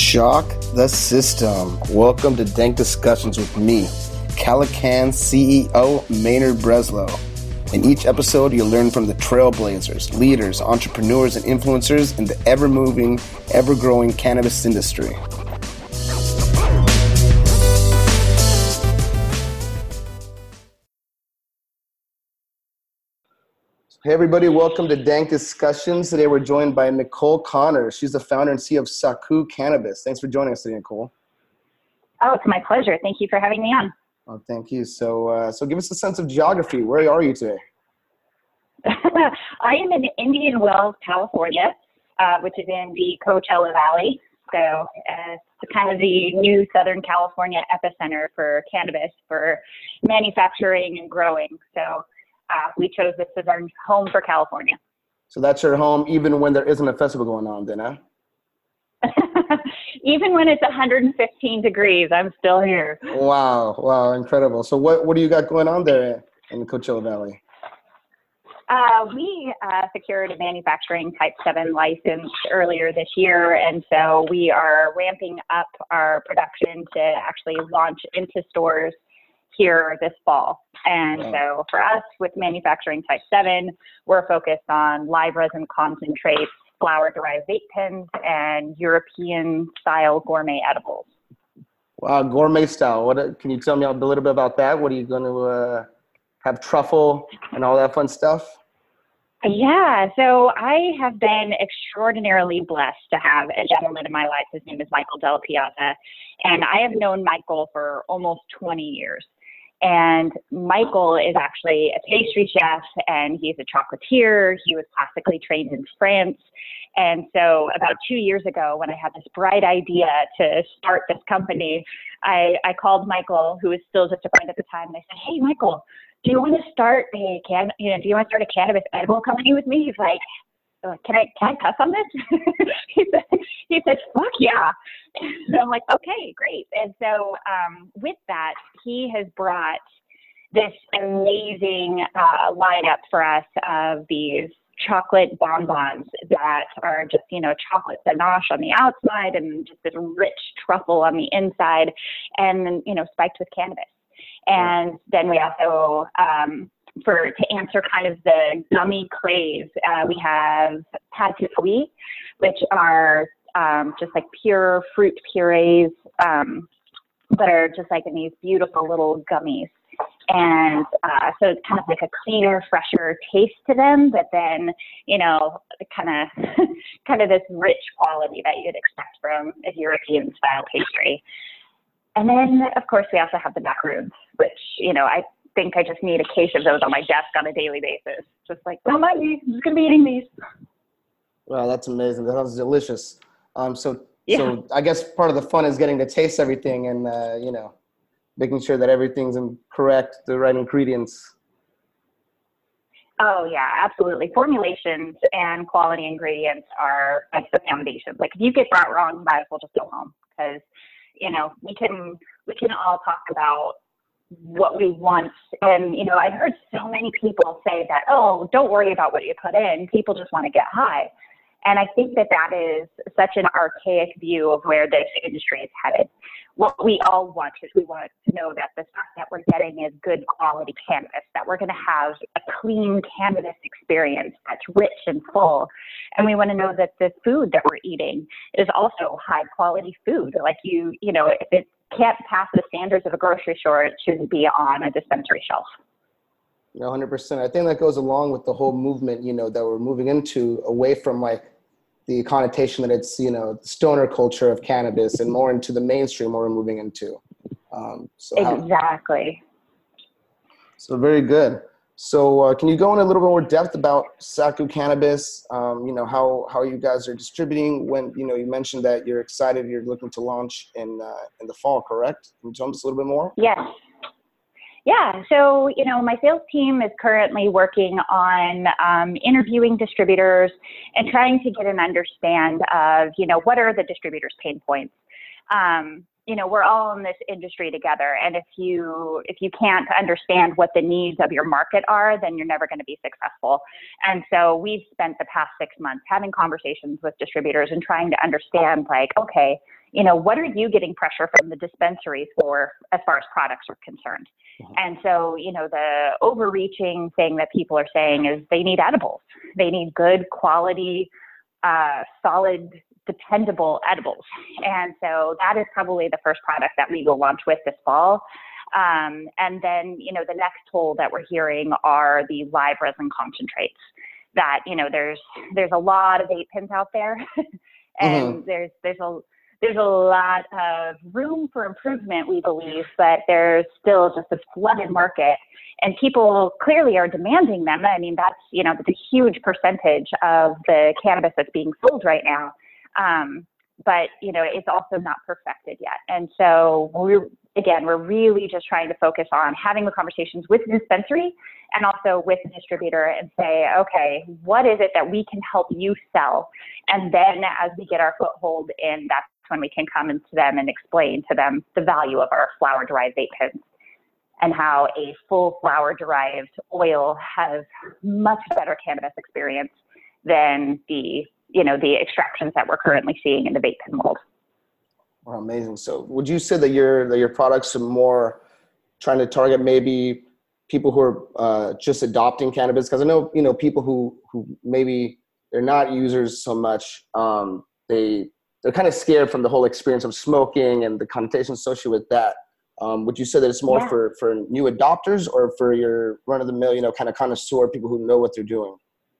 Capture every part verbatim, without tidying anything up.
Shock the system. Welcome to Dank Discussions with me, Calican C E O Maynard Breslow. In each episode, you'll learn from the trailblazers, leaders, entrepreneurs, and influencers in the ever-moving, ever-growing cannabis industry. Hey everybody, welcome to Dank Discussions. Today we're joined by Nicole Connors. She's the founder and C E O of Saku Cannabis. Thanks for joining us today, Nicole. Oh, it's my pleasure. Thank you for having me on. Oh, thank you. So, uh, so give us a sense of geography. Where are you today? I am in Indian Wells, California, uh, which is in the Coachella Valley. So uh, it's kind of the new Southern California epicenter for cannabis, for manufacturing and growing. So Uh, we chose this as our home for California. So that's your home even when there isn't a festival going on then, huh? Even when it's one hundred fifteen degrees, I'm still here. Wow, wow, incredible. So what, what do you got going on there in the Coachella Valley? Uh, we uh, secured a manufacturing Type seven license earlier this year, and so we are ramping up our production to actually launch into stores here this fall. And wow. So for us with manufacturing Type seven, we're focused on live resin concentrates, flower-derived vape pens, and European-style gourmet edibles. Wow, gourmet style. What can you tell me a little bit about that? What are you going to uh, have truffle and all that fun stuff? Yeah, so I have been extraordinarily blessed to have a gentleman in my life. His name is Michael Della Piazza, and I have known Michael for almost twenty years. And Michael is actually a pastry chef and he's a chocolatier. He was classically trained in France. And so about two years ago, when I had this bright idea to start this company, I, I called Michael, who was still just a friend at the time, and I said, "Hey, Michael, do you want to start a can, you know, do you want to start a cannabis edible company with me?" He's like, can I, can I cuss on this? he said, he said, "Fuck yeah." So I'm like, okay, great. And so um, with that, he has brought this amazing uh, lineup for us of these chocolate bonbons that are just, you know, chocolate ganache on the outside and just this rich truffle on the inside and, you know, spiked with cannabis. And then we also, um, for to answer kind of the gummy craze, uh, we have patisserie, which are um, just like pure fruit purees, um, but are just like in these beautiful little gummies. And uh, so it's kind of like a cleaner, fresher taste to them, but then, you know, kind of kind of this rich quality that you'd expect from a European style pastry. And then, of course, we also have the macaroons, which, you know, I think I just need a case of those on my desk on a daily basis. Just like, oh, my, I'm just going to be eating these. Wow, that's amazing. That sounds delicious. Um, so, yeah. so I guess part of the fun is getting to taste everything and, uh, you know, making sure that everything's in correct, the right ingredients. Oh, yeah, absolutely. Formulations and quality ingredients are like the foundation. Like, if you get that wrong, you might as well just go home because, you know, we can we can all talk about what we want. And, you know, I heard so many people say that, oh, don't worry about what you put in. People just want to get high. And I think that that is such an archaic view of where this industry is headed. What we all want is we want to know that the stuff that we're getting is good quality cannabis, that we're going to have a clean cannabis experience that's rich and full. And we want to know that the food that we're eating is also high quality food. Like you, you know, if it can't pass the standards of a grocery store, it shouldn't be on a dispensary shelf. Yeah, one hundred percent. I think that goes along with the whole movement, you know, that we're moving into, away from like the connotation that it's, you know, the stoner culture of cannabis and more into the mainstream where we're moving into. Um, so exactly. How, so very good. So uh, can you go in a little bit more depth about Saku Cannabis? Um, you know, how, how you guys are distributing when, you know, you mentioned that you're excited, you're looking to launch in, uh, in the fall, correct? Can you tell us a little bit more? Yes. Yeah, so, you know, my sales team is currently working on um, interviewing distributors and trying to get an understand of, you know, what are the distributors' pain points. Um, you know, we're all in this industry together, and if you if you can't understand what the needs of your market are, then you're never going to be successful. And so we've spent the past six months having conversations with distributors and trying to understand, like, okay, you know, what are you getting pressure from the dispensaries for as far as products are concerned? Mm-hmm. And so, you know, the overreaching thing that people are saying is they need edibles. They need good quality, uh, solid, dependable edibles. And so that is probably the first product that we will launch with this fall. Um, and then, you know, the next tool that we're hearing are the live resin concentrates that, you know, there's, there's a lot of vape pens out there and mm-hmm. there's, there's a, there's a lot of room for improvement, we believe, but there's still just a flooded market and people clearly are demanding them. I mean, that's, you know, that's a huge percentage of the cannabis that's being sold right now. Um, but, you know, it's also not perfected yet. And so we're, again, we're really just trying to focus on having the conversations with the dispensary and also with the distributor and say, okay, what is it that we can help you sell? And then as we get our foothold in, that's when we can come into them and explain to them the value of our flower-derived vape pens and how a full flower-derived oil has much better cannabis experience than the, you know, the extractions that we're currently seeing in the vape pen mold. Wow, amazing. So would you say that your that your products are more trying to target maybe people who are uh, just adopting cannabis? Because I know, you know, people who who maybe they're not users so much, um, they they're kind of scared from the whole experience of smoking and the connotation associated with that. Um, would you say that it's more yeah. for for new adopters or for your run of the mill, you know, kind of connoisseur people who know what they're doing?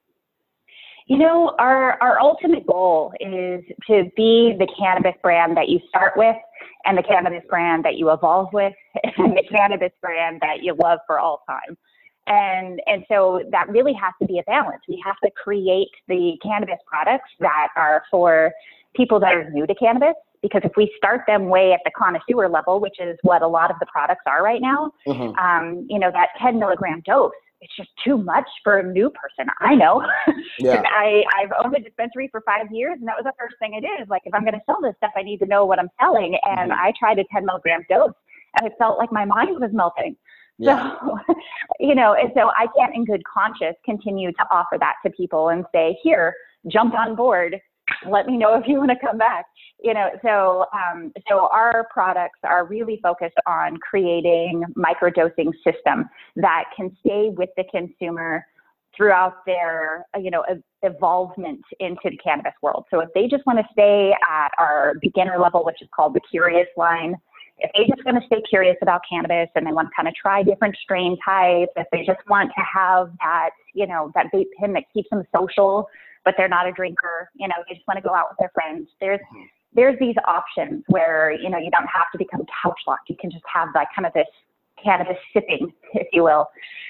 You know, our, our ultimate goal is to be the cannabis brand that you start with and the cannabis brand that you evolve with and the cannabis brand that you love for all time. And, and so that really has to be a balance. We have to create the cannabis products that are for people that are new to cannabis, because if we start them way at the connoisseur level, which is what a lot of the products are right now, mm-hmm. um, you know, that ten milligram dose, it's just too much for a new person. I know. Yeah. I, I've owned a dispensary for five years, and that was the first thing I did. Is like, if I'm going to sell this stuff, I need to know what I'm selling. And mm-hmm. I tried a ten milligram dose, and it felt like my mind was melting. Yeah. So, you know, and so I can't in good conscience continue to offer that to people and say, here, jump on board. Let me know if you want to come back. You know, so um, so our products are really focused on creating microdosing system that can stay with the consumer throughout their, you know, evolvement into the cannabis world. So if they just want to stay at our beginner level, which is called the Curious line, if they just want to stay curious about cannabis and they want to kind of try different strain types, if they just want to have that, you know, that vape pen that keeps them social, but they're not a drinker, you know, they just want to go out with their friends. There's there's these options where, you know, you don't have to become couch locked. You can just have like kind of this cannabis sipping, if you will.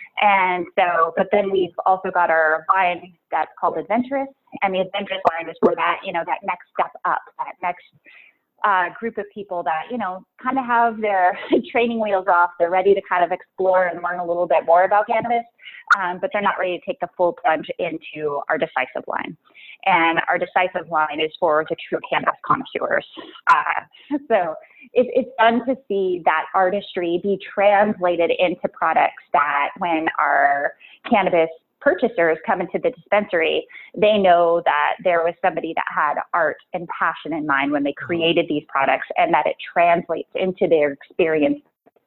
And so, but then we've also got our line that's called Adventurous, and the Adventurous line is for that, you know, that next step up, that next uh, group of people that, you know, kind of have their training wheels off. They're ready to kind of explore and learn a little bit more about cannabis, um, but they're not ready to take the full plunge into our Decisive line. And our Decisive line is for the true cannabis connoisseurs. Uh, so it, it's fun to see that artistry be translated into products that when our cannabis purchasers come into the dispensary, they know that there was somebody that had art and passion in mind when they created these products, and that it translates into their experience.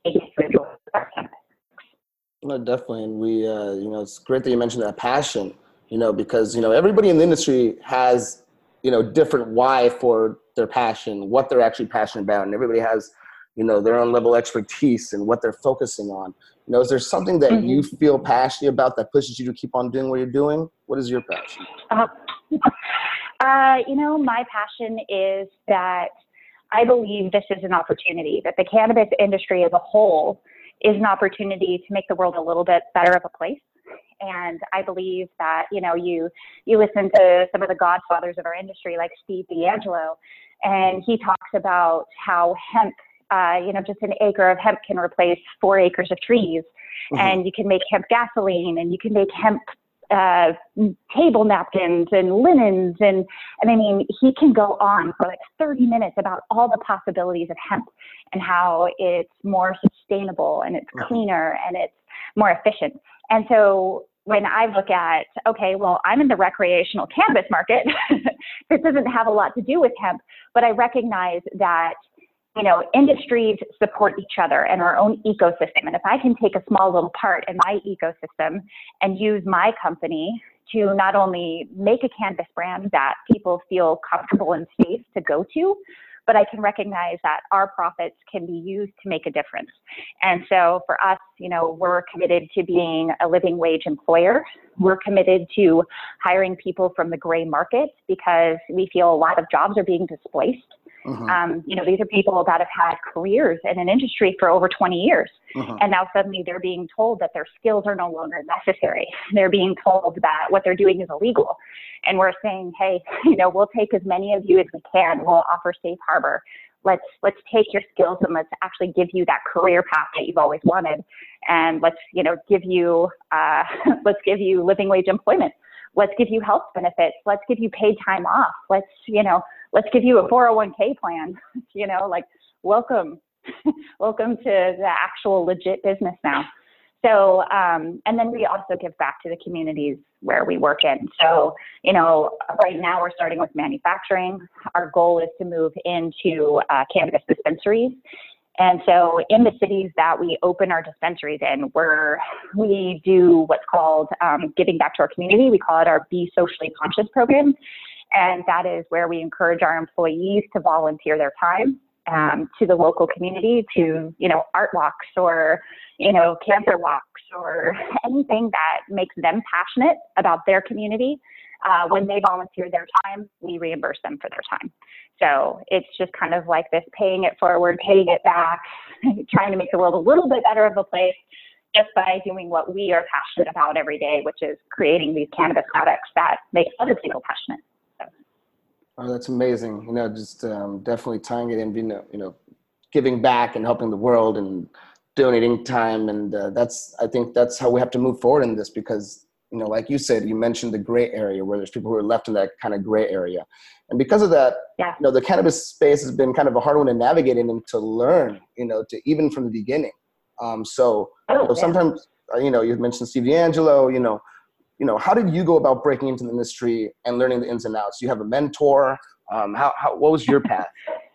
No, definitely. And we, uh, you know, it's great that you mentioned that passion, you know, because, you know, everybody in the industry has, you know, different why for their passion, what they're actually passionate about. And everybody has, you know, their own level of expertise and what they're focusing on. You know, is there something that mm-hmm. you feel passionate about that pushes you to keep on doing what you're doing? What is your passion? Uh, uh, you know, my passion is that I believe this is an opportunity, that the cannabis industry as a whole is an opportunity to make the world a little bit better of a place. And I believe that, you know, you, you listen to some of the godfathers of our industry, like Steve D'Angelo, and he talks about how hemp, uh, you know, just an acre of hemp can replace four acres of trees. Mm-hmm. And you can make hemp gasoline, and you can make hemp uh, table napkins and linens. And, and I mean, he can go on for like thirty minutes about all the possibilities of hemp and how it's more sustainable and it's cleaner and it's more efficient. And so when I look at, okay, well, I'm in the recreational cannabis market. This doesn't have a lot to do with hemp, but I recognize that, you know, industries support each other and our own ecosystem. And if I can take a small little part in my ecosystem and use my company to not only make a cannabis brand that people feel comfortable and safe to go to, but I can recognize that our profits can be used to make a difference. And so for us, you know, we're committed to being a living wage employer. We're committed to hiring people from the gray market because we feel a lot of jobs are being displaced. Mm-hmm. Um, you know, these are people that have had careers in an industry for over twenty years. Mm-hmm. And now suddenly they're being told that their skills are no longer necessary. They're being told that what they're doing is illegal. And we're saying, hey, you know, we'll take as many of you as we can. We'll offer safe harbor. Let's, let's take your skills and let's actually give you that career path that you've always wanted. And let's, you know, give you, uh, let's give you living wage employment. Let's give you health benefits. Let's give you paid time off. Let's, you know, let's give you a four oh one k plan, you know, like welcome, welcome to the actual legit business now. So, um, and then we also give back to the communities where we work in. So, you know, right now we're starting with manufacturing. Our goal is to move into uh, cannabis dispensaries. And so in the cities that we open our dispensaries in, we're, we do what's called um, giving back to our community. We call it our Be Socially Conscious program. And that is where we encourage our employees to volunteer their time um, to the local community to, you know, art walks or, you know, cancer walks or anything that makes them passionate about their community. Uh, when they volunteer their time, we reimburse them for their time. So it's just kind of like this paying it forward, paying it back, trying to make the world a little bit better of a place just by doing what we are passionate about every day, which is creating these cannabis products that make other people passionate. So. Oh, that's amazing. You know, just um, definitely tying it in, you know, you know, giving back and helping the world and donating time. And uh, that's, I think that's how we have to move forward in this because, you know, like you said, you mentioned the gray area where there's people who are left in that kind of gray area. And because of that, yeah. you know, the cannabis space has been kind of a hard one to navigate in and to learn, you know, to even from the beginning. Um, so, oh, you know, yeah. sometimes, uh, you know, you mentioned Steve D'Angelo, you know, you know, how did you go about breaking into the industry and learning the ins and outs? Do you have a mentor? Um, how, how, what was your path?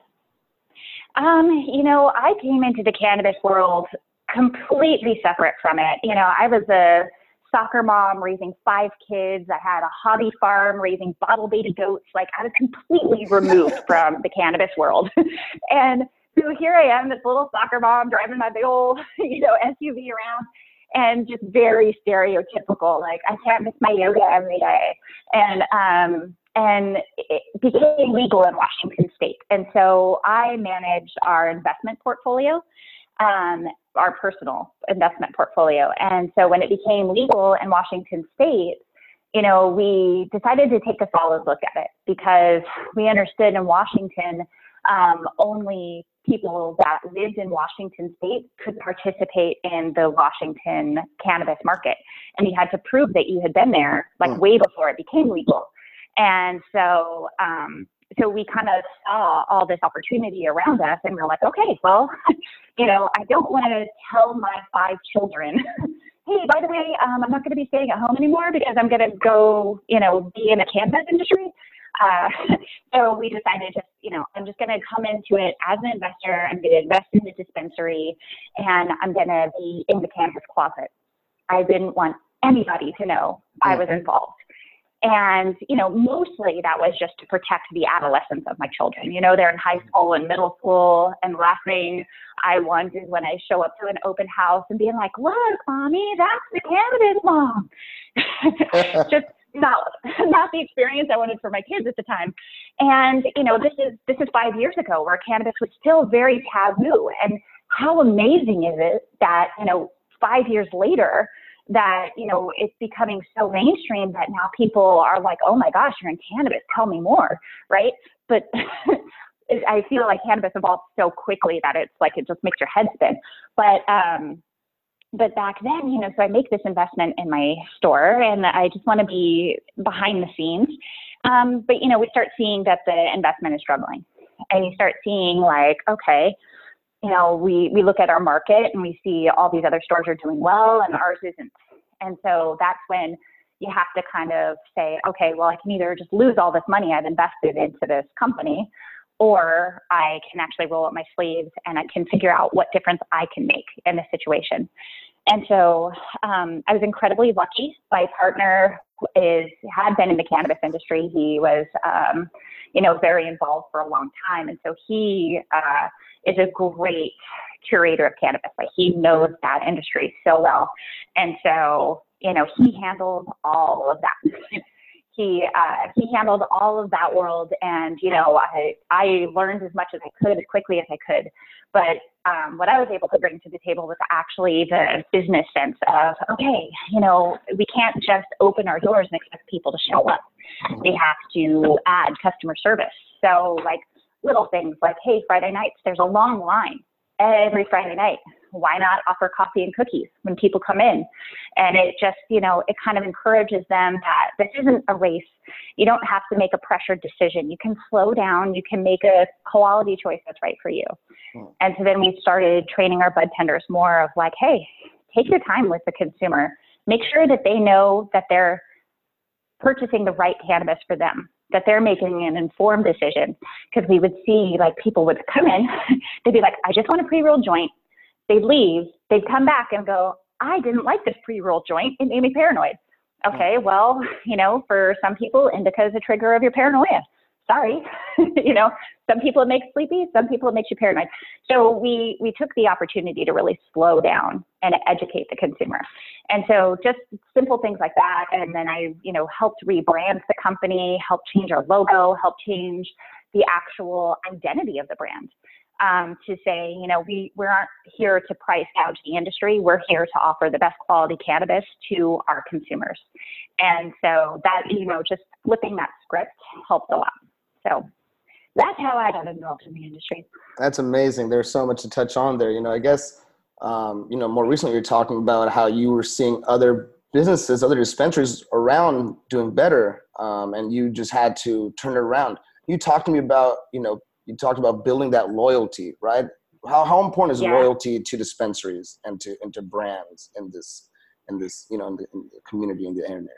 Um, you know, I came into the cannabis world completely separate from it. You know, I was a soccer mom raising five kids. I had a hobby farm raising bottle baby goats. Like I was completely removed from the cannabis world. And so here I am, this little soccer mom driving my big old, you know, S U V around and just very stereotypical. Like I can't miss my yoga every day. And, um, and it became legal in Washington State. And so I managed our investment portfolio, um, our personal investment portfolio. And so when it became legal in Washington State, you know, we decided to take a solid look at it because we understood in Washington, um, only people that lived in Washington State could participate in the Washington cannabis market. And you had to prove that you had been there like mm. way before it became legal. And so, um, so we kind of saw all this opportunity around us and we're like, okay, well, you know, I don't want to tell my five children, hey, by the way, um, I'm not going to be staying at home anymore because I'm going to go, you know, be in the cannabis industry. Uh, so we decided to, you know, I'm just going to come into it as an investor. I'm going to invest in the dispensary and I'm going to be in the cannabis closet. I didn't want anybody to know I was involved. And, you know, mostly that was just to protect the adolescence of my children. You know, they're in high school and middle school, and the last thing I want is when I show up to an open house and being like, look, mommy, that's the cannabis mom. Just not, not the experience I wanted for my kids at the time. And, you know, this is, this is five years ago where cannabis was still very taboo. And how amazing is it that, you know, five years later, that, you know, it's becoming so mainstream that now people are like, oh my gosh, you're in cannabis, tell me more, right? But I feel like cannabis evolved so quickly that it's like, it just makes your head spin. But, um, but back then, you know, so I make this investment in my store and I just want to be behind the scenes. Um, but, you know, we start seeing that the investment is struggling and you start seeing like, okay, you know, we, we look at our market and we see all these other stores are doing well and ours isn't. And so that's when you have to kind of say, okay, well, I can either just lose all this money I've invested into this company, or I can actually roll up my sleeves and I can figure out what difference I can make in this situation. And so um, I was incredibly lucky. My partner is had been in the cannabis industry. He was, um, you know, very involved for a long time. And so he uh, is a great curator of cannabis. Like, he knows that industry so well. And so, you know, he handled all of that. He uh, he handled all of that world, and you know, I I learned as much as I could, as quickly as I could. But um, what I was able to bring to the table was actually the business sense of, okay, you know, we can't just open our doors and expect people to show up. We have to add customer service. So like little things like, hey, Friday nights, there's a long line every Friday night. Why not offer coffee and cookies when people come in? And it just, you know, it kind of encourages them that this isn't a race. You don't have to make a pressured decision. You can slow down. You can make a quality choice that's right for you. Hmm. And so then we started training our bud tenders more of like, hey, take your time with the consumer. Make sure that they know that they're purchasing the right cannabis for them, that they're making an informed decision. Because we would see, like, people would come in, they'd be like, I just want a pre-rolled joint. They'd leave, they'd come back and go, I didn't like this pre-roll joint. It made me paranoid. Okay, well, you know, for some people, indica is a trigger of your paranoia. Sorry. You know, some people it makes sleepy, some people it makes you paranoid. So we, we took the opportunity to really slow down and educate the consumer. And so just simple things like that. And then I, you know, helped rebrand the company, helped change our logo, helped change the actual identity of the brand. Um, to say, you know, we, we aren't here to price gouge the industry. We're here to offer the best quality cannabis to our consumers. And so that, you know, just flipping that script helps a lot. So that's how I got involved in the industry. That's amazing. There's so much to touch on there. You know, I guess, um, you know, more recently you're talking about how you were seeing other businesses, other dispensaries around doing better, um, and you just had to turn it around. You talked to me about, you know, you talked about building that loyalty, right? How how important is yeah. loyalty to dispensaries and to and to brands in this in this you know in the, in the community in the area?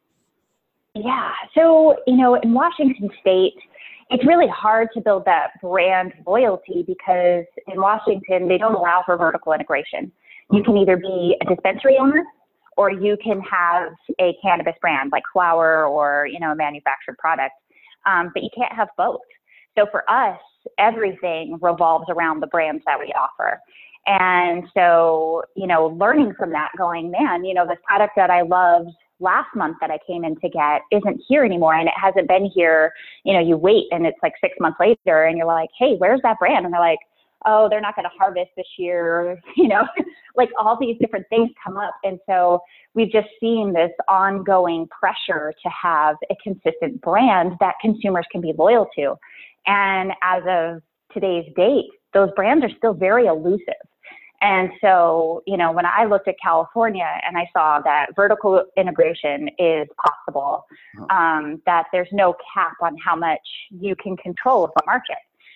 Yeah. So you know, in Washington State, it's really hard to build that brand loyalty because in Washington they don't allow for vertical integration. You can either be a dispensary owner or you can have a cannabis brand like flower or you know a manufactured product, um, but you can't have both. So for us, everything revolves around the brands that we offer. And so, you know, learning from that, going, man, you know, this product that I loved last month that I came in to get isn't here anymore. And it hasn't been here. You know, you wait and it's like six months later and you're like, hey, where's that brand? And they're like, oh, they're not going to harvest this year. You know, like all these different things come up. And so we've just seen this ongoing pressure to have a consistent brand that consumers can be loyal to. And as of today's date, those brands are still very elusive. And so, you know, when I looked at California and I saw that vertical integration is possible, um, that there's no cap on how much you can control of the market.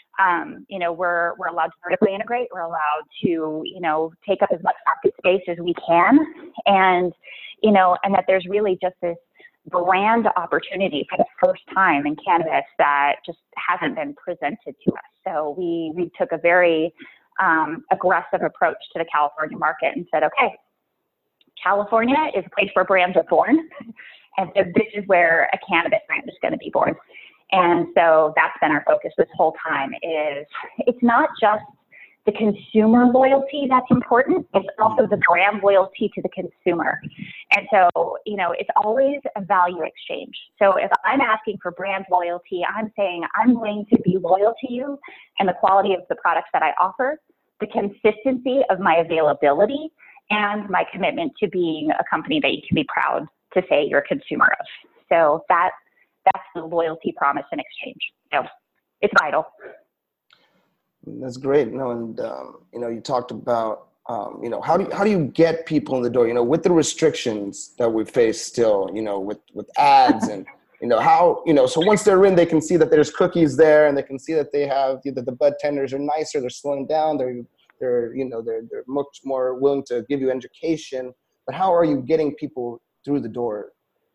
Um, you know, we're we're allowed to vertically integrate. We're allowed to, you know, take up as much market space as we can, and you know, and that there's really just this brand opportunity for the first time in cannabis that just hasn't been presented to us. So we we took a very um, aggressive approach to the California market and said, okay, California is a place where brands are born, and so this is where a cannabis brand is going to be born. And so that's been our focus this whole time. Is it's not just the consumer loyalty that's important, it's also the brand loyalty to the consumer. And so, you know, it's always a value exchange. So if I'm asking for brand loyalty, I'm saying I'm going to be loyal to you and the quality of the products that I offer, the consistency of my availability, and my commitment to being a company that you can be proud to say you're a consumer of. So that that's the loyalty promise in exchange. So it's vital. That's great. You know, and um, you know, you talked about um, you know, how do you, how do you get people in the door? You know, with the restrictions that we face still. You know, with with ads and you know how you know. So once they're in, they can see that there's cookies there, and they can see that they have that the bud tenders are nicer. They're slowing down. They're they're you know they're they're much more willing to give you education. but how are you getting people through the door?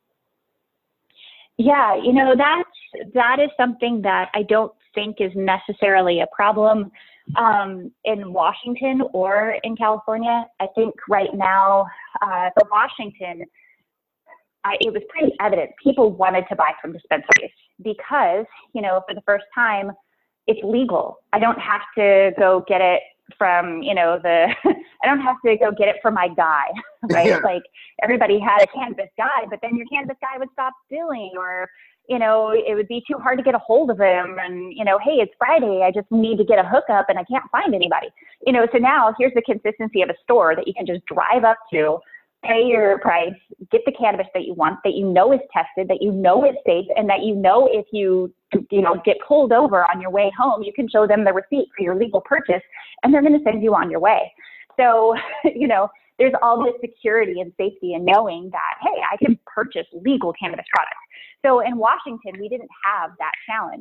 Yeah, you know, that's, that is something that I don't think is necessarily a problem um, in Washington or in California. I think right now, uh, for Washington, I, it was pretty evident people wanted to buy from dispensaries because, you know, for the first time, it's legal. I don't have to go get it from, you know, the, I don't have to go get it from my guy, right? Yeah. Like everybody had a cannabis guy, but then your cannabis guy would stop dealing, or, you know, it would be too hard to get a hold of him. And, you know, hey, it's Friday, I just need to get a hookup and I can't find anybody. You know, so now here's the consistency of a store that you can just drive up to, pay your price, get the cannabis that you want, that you know is tested, that you know is safe, and that you know if you, you know, get pulled over on your way home, you can show them the receipt for your legal purchase, and they're going to send you on your way. So, you know, there's all this security and safety in knowing that, hey, I can purchase legal cannabis products. So in Washington, we didn't have that challenge.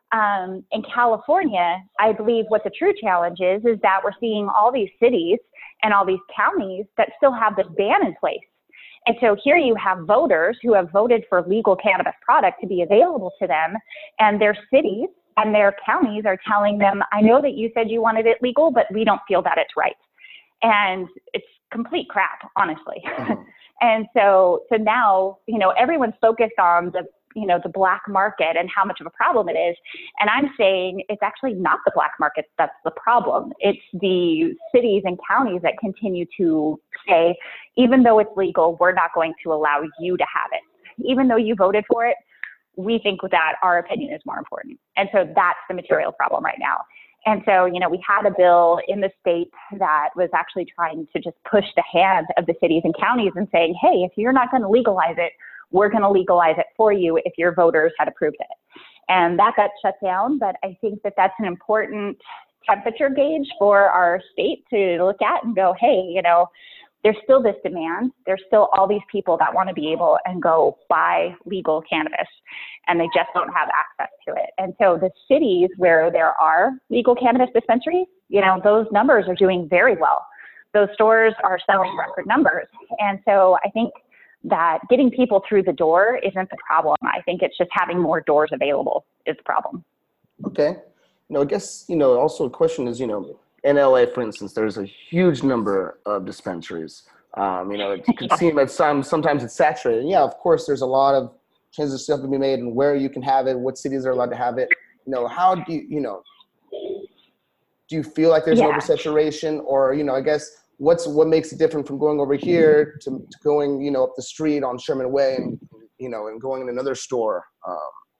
Um, in California, I believe what the true challenge is, is that we're seeing all these cities and all these counties that still have this ban in place. And so here you have voters who have voted for legal cannabis product to be available to them, and their cities and their counties are telling them, I know that you said you wanted it legal, but we don't feel that it's right. And it's complete crap, honestly. Mm-hmm. And so, so now, you know, everyone's focused on the, you know, the black market and how much of a problem it is. And I'm saying it's actually not the black market that's the problem. It's the cities and counties that continue to say, even though it's legal, we're not going to allow you to have it. Even though you voted for it, we think that our opinion is more important. And so that's the material problem right now. And so, you know, we had a bill in the state that was actually trying to just push the hand of the cities and counties and saying, hey, if you're not going to legalize it, we're going to legalize it for you if your voters had approved it. And that got shut down. But I think that that's an important temperature gauge for our state to look at and go, hey, you know, there's still this demand. There's still all these people that want to be able and go buy legal cannabis, and they just don't have access to it. And so the cities where there are legal cannabis dispensaries, you know, those numbers are doing very well. Those stores are selling record numbers. And so I think that getting people through the door isn't the problem. I think it's just having more doors available is the problem. Okay. You know, I guess, you know, also a question is, you know, in L A, for instance, there's a huge number of dispensaries. Um, you know, it can seem that some, sometimes it's saturated. And yeah, of course, there's a lot of changes still to be made and where you can have it, what cities are allowed to have it. You know, how do you, you know, do you feel like there's yeah. an oversaturation, or, you know, I guess what's, what makes it different from going over here to, to going, you know, up the street on Sherman Way and, you know, and going in another store? Um,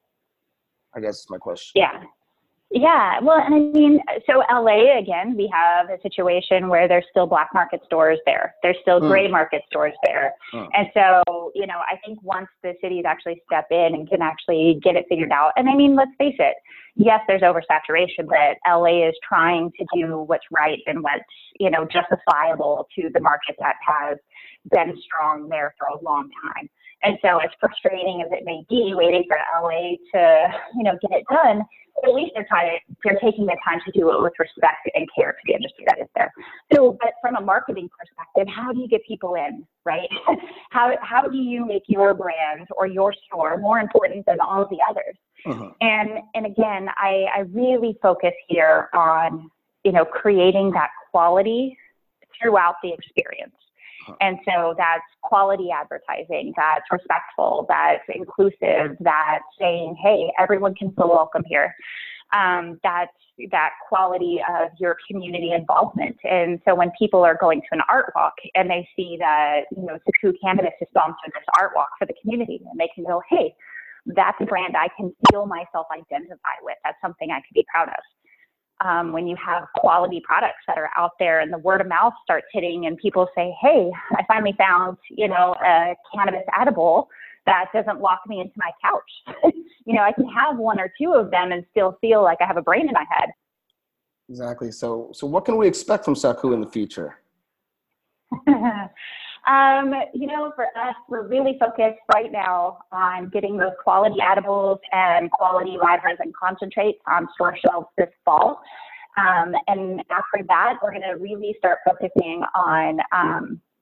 I guess is my question. Yeah. Yeah, well, and I mean, so L A, again, we have a situation where there's still black market stores there. There's still gray mm. market stores there. Mm. And so, you know, I think once the cities actually step in and can actually get it figured out, and I mean, let's face it, yes, there's oversaturation, but L A is trying to do what's right and what's, you know, justifiable to the market that has been strong there for a long time. And so as frustrating as it may be waiting for L A to, you know, get it done, at least they're trying to, they're taking the time to do it with respect and care for the industry that is there. So, but from a marketing perspective, how do you get people in, right? How how do you make your brand or your store more important than all of the others? Uh-huh. And and again, I, I really focus here on, you know, creating that quality throughout the experience. And so that's quality advertising, that's respectful, that's inclusive, that's saying, hey, everyone can feel welcome here. Um, that's that quality of your community involvement. And so when people are going to an art walk and they see that, you know, Saku Cannabis has sponsored this art walk for the community, and they can go, hey, that's a brand I can feel myself identify with. That's something I could be proud of. Um, when you have quality products that are out there and the word of mouth starts hitting and people say, hey, I finally found, you know, a cannabis edible that doesn't lock me into my couch. You know, I can have one or two of them and still feel like I have a brain in my head. Exactly. So, so what can we expect from Saku in the future? Um, you know, for us, we're really focused right now on getting those quality edibles and quality live resin concentrates on store shelves this fall. Um, and after that, we're going to really start focusing on um,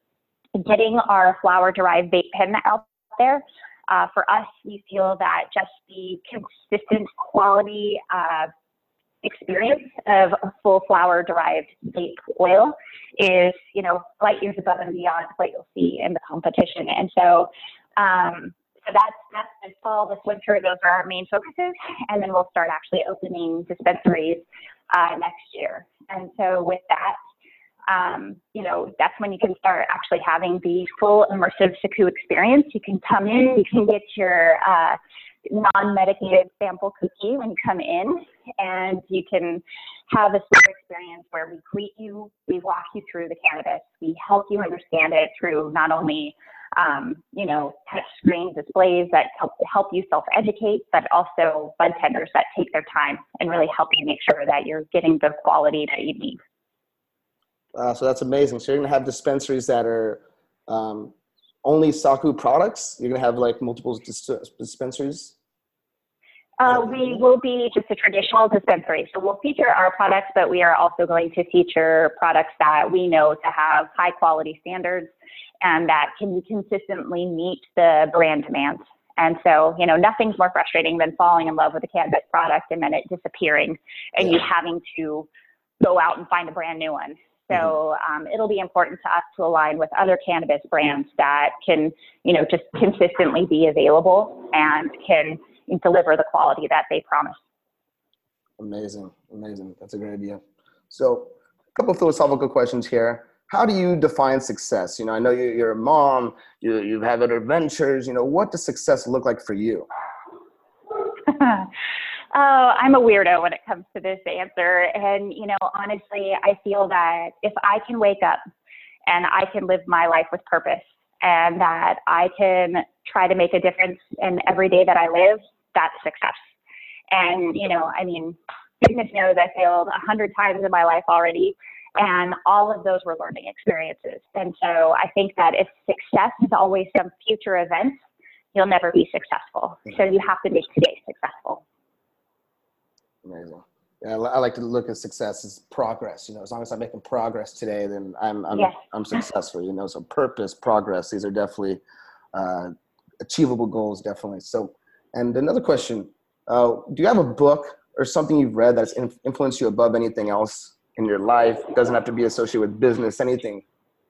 getting our flower-derived vape pen out there. Uh, for us, we feel that just the consistent quality uh, experience of a full flower-derived vape oil is, you know, light years above and beyond what you'll see in the competition. And so, um, so that's, that's this fall, this winter, those are our main focuses. And then we'll start actually opening dispensaries uh, next year. And so with that, Um, you know, that's when you can start actually having the full immersive Saku experience. You can come in, you can get your uh, non-medicated sample cookie when you come in, and you can have a super experience where we greet you, we walk you through the cannabis, we help you understand it through not only, um, you know, touch screen displays that help, help you self-educate, but also bud tenders that take their time and really help you make sure that you're getting the quality that you need. Uh, so that's amazing. So you're going to have dispensaries that are um, only Saku products? You're going to have like multiple dis- dispensaries? Uh, we will be just a traditional dispensary. So we'll feature our products, but we are also going to feature products that we know to have high quality standards and that can consistently meet the brand demands. And so, you know, nothing's more frustrating than falling in love with a cannabis product and then it disappearing and yeah. you having to go out and find a brand new one. So um, it'll be important to us to align with other cannabis brands that can, you know, just consistently be available and can deliver the quality that they promise. Amazing, amazing. That's a great idea. So a couple of philosophical questions here. How do you define success? You know, I know you're a mom, you, you have other ventures, you know, what does success look like for you? Oh, I'm a weirdo when it comes to this answer. And, you know, honestly, I feel that if I can wake up and I can live my life with purpose and that I can try to make a difference in every day that I live, that's success. And, you know, I mean, goodness knows I failed a hundred times in my life already. And all of those were learning experiences. And so I think that if success is always some future event, you'll never be successful. So you have to make today successful. Amazing. Yeah, I like to look at success as progress. You know, as long as I'm making progress today, then I'm I'm yes. I'm successful. You know, so purpose, progress. These are definitely uh, achievable goals. Definitely. So, and another question: uh, do you have a book or something you've read that's in, influenced you above anything else in your life? It doesn't have to be associated with business. Anything.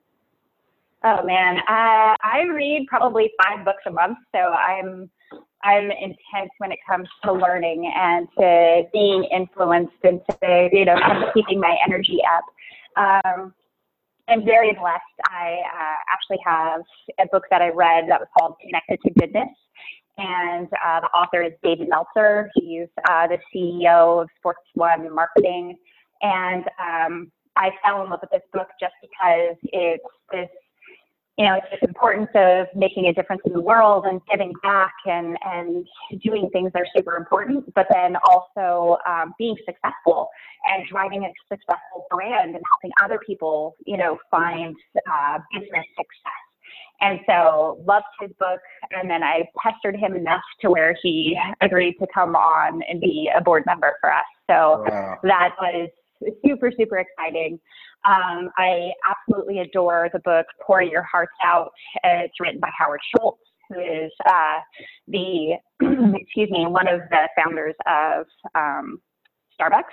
Oh man, uh, I read probably five books a month, so I'm. I'm intense when it comes to learning and to being influenced and to, you know, kind of keeping my energy up. Um, I'm very blessed. I uh, actually have a book that I read that was called Connected to Goodness. And uh, the author is David Meltzer. He's uh, the C E O of Sports One Marketing. And um, I fell in love with this book just because it's this, you know, it's this importance of making a difference in the world and giving back and, and doing things that are super important, but then also um, being successful and driving a successful brand and helping other people, you know, find uh, business success. And so loved his book. And then I pestered him enough to where he agreed to come on and be a board member for us. So wow. That was super, super exciting. Um, I absolutely adore the book, Pour Your Hearts Out. It's written by Howard Schultz, who is uh, the, excuse me, one of the founders of um, Starbucks.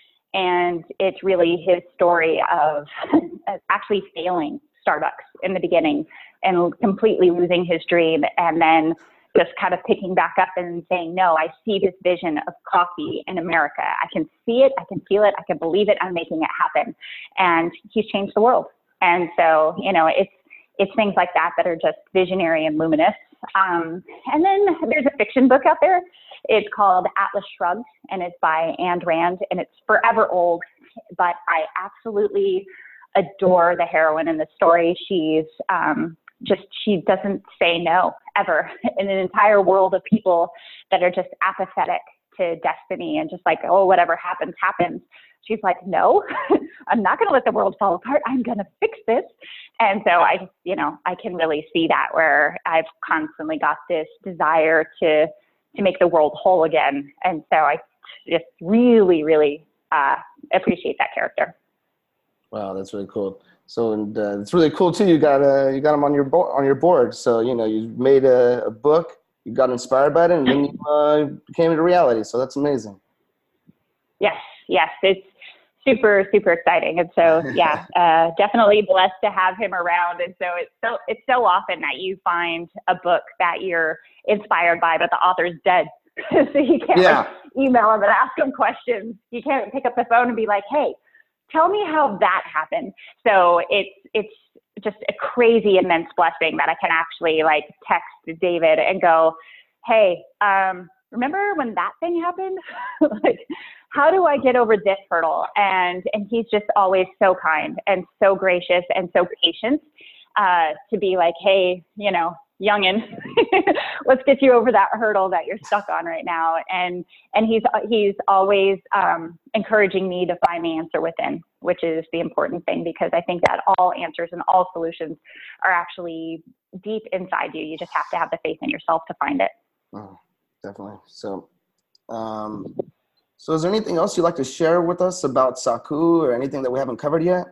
And it's really his story of actually failing Starbucks in the beginning and completely losing his dream, and then just kind of picking back up and saying, no, I see this vision of coffee in America. I can see it, I can feel it, I can believe it, I'm making it happen. And he's changed the world. And so, you know, it's it's things like that that are just visionary and luminous. Um, and then there's a fiction book out there. It's called Atlas Shrugged, and it's by Ayn Rand, and it's forever old, but I absolutely adore the heroine in the story. She's um, just, she doesn't say no ever in an entire world of people that are just apathetic to destiny and just like, oh, whatever happens, happens. She's like, no, I'm not going to let the world fall apart. I'm going to fix this. And so I just, you know, I can really see that where I've constantly got this desire to, to make the world whole again. And so I just really, really uh, appreciate that character. Wow, that's really cool. So and uh, it's really cool too. You got uh, you got them on your bo- on your board. So you know you made a, a book. You got inspired by it, and then you uh, became a reality. So that's amazing. Yes, yes, it's super super exciting. And so yeah, uh, definitely blessed to have him around. And so it's so it's so often that you find a book that you're inspired by, but the author's dead. So you can't yeah. like, email him and ask him questions. You can't pick up the phone and be like, hey, tell me how that happened. So it's it's just a crazy, immense blessing that I can actually like text David and go, hey, um, remember when that thing happened? Like, how do I get over this hurdle? And and he's just always so kind and so gracious and so patient uh, to be like, hey, you know, youngin, let's get you over that hurdle that you're stuck on right now. And and he's he's always um, encouraging me to find the answer within, which is the important thing, because I think that all answers and all solutions are actually deep inside you. You just have to have the faith in yourself to find it. Oh, definitely. So, um, so is there anything else you'd like to share with us about Saku or anything that we haven't covered yet?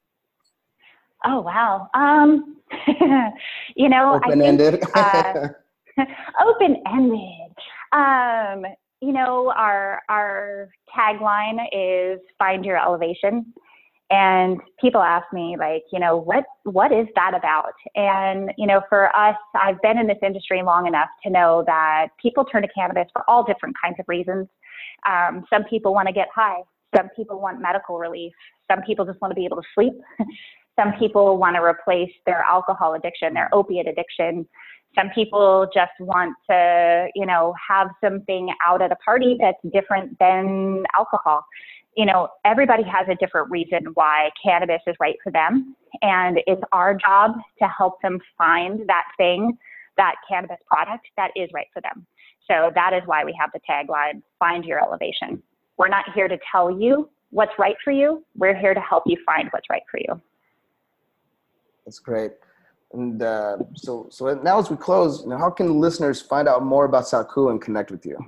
Oh, wow. Um, you know, open-ended. I think, uh, open-ended. Um, you know, our, our tagline is find your elevation. And people ask me like, you know, what, what is that about? And, you know, for us, I've been in this industry long enough to know that people turn to cannabis for all different kinds of reasons. Um, some people want to get high. Some people want medical relief. Some people just want to be able to sleep. Some people want to replace their alcohol addiction, their opiate addiction. Some people just want to, you know, have something out at a party that's different than alcohol. You know, everybody has a different reason why cannabis is right for them. And it's our job to help them find that thing, that cannabis product that is right for them. So that is why we have the tagline, find your elevation. We're not here to tell you what's right for you. We're here to help you find what's right for you. That's great. And uh, so, so now as we close, you know, how can listeners find out more about Saku and connect with you?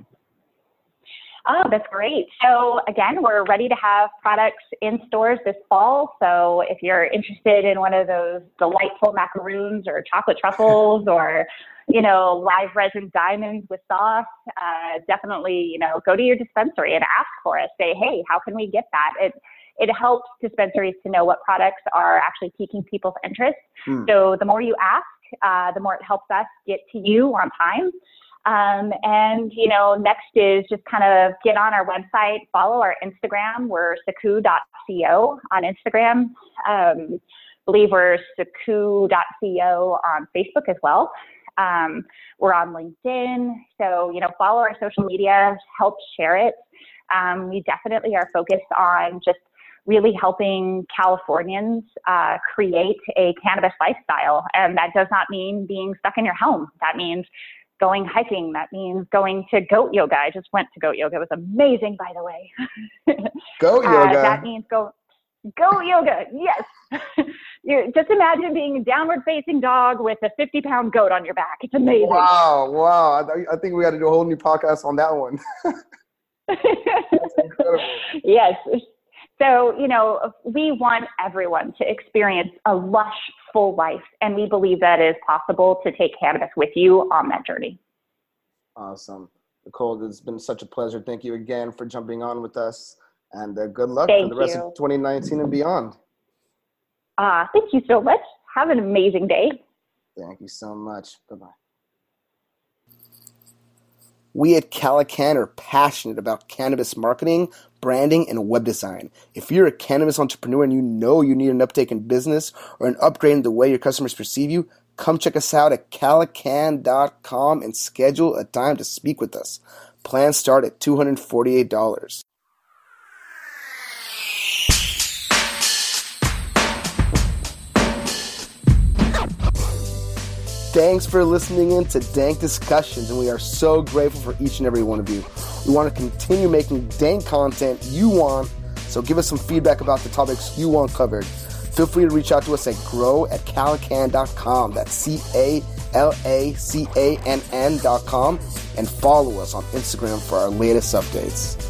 Oh, that's great. So again, we're ready to have products in stores this fall. So if you're interested in one of those delightful macaroons or chocolate truffles or, you know, live resin diamonds with sauce, uh, definitely, you know, go to your dispensary and ask for it. Say, hey, how can we get that? It, it helps dispensaries to know what products are actually piquing people's interest. Hmm. So the more you ask, uh, the more it helps us get to you on time. Um, and, you know, next is just kind of get on our website, follow our Instagram. We're saku dot co on Instagram. Um, believe we're saku dot co on Facebook as well. Um, we're on LinkedIn. So, you know, follow our social media, help share it. Um, we definitely are focused on just really helping Californians uh, create a cannabis lifestyle. And that does not mean being stuck in your home. That means going hiking. That means going to goat yoga. I just went to goat yoga. It was amazing, by the way. Goat yoga. Uh, that means go goat yoga. Yes. You just imagine being a downward facing dog with a fifty pound goat on your back. It's amazing. Wow. Wow. I, I think we got to do a whole new podcast on that one. That's incredible. Yes. So, you know, we want everyone to experience a lush, full life, and we believe that it is possible to take cannabis with you on that journey. Awesome. Nicole, it's been such a pleasure. Thank you again for jumping on with us, and uh, good luck thank for the rest you. of twenty nineteen and beyond. Uh, thank you so much. Have an amazing day. Thank you so much. Bye-bye. We at Calican are passionate about cannabis marketing, branding, and web design. If you're a cannabis entrepreneur and you know you need an uptake in business or an upgrade in the way your customers perceive you, come check us out at calican dot com and schedule a time to speak with us. Plans start at two hundred forty-eight dollars. Thanks for listening in to Dank Discussions, and we are so grateful for each and every one of you. We want to continue making dank content you want, so give us some feedback about the topics you want covered. Feel free to reach out to us at grow at calacan dot com. That's C A L A C A N N dot com, and follow us on Instagram for our latest updates.